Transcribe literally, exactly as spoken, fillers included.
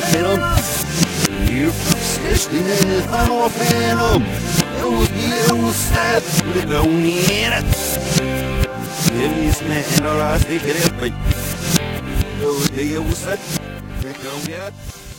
Venom. You're persisting if I'm a Venom. Eu eu sabe não era. Eles me and I think it. Eu eu sabe não era.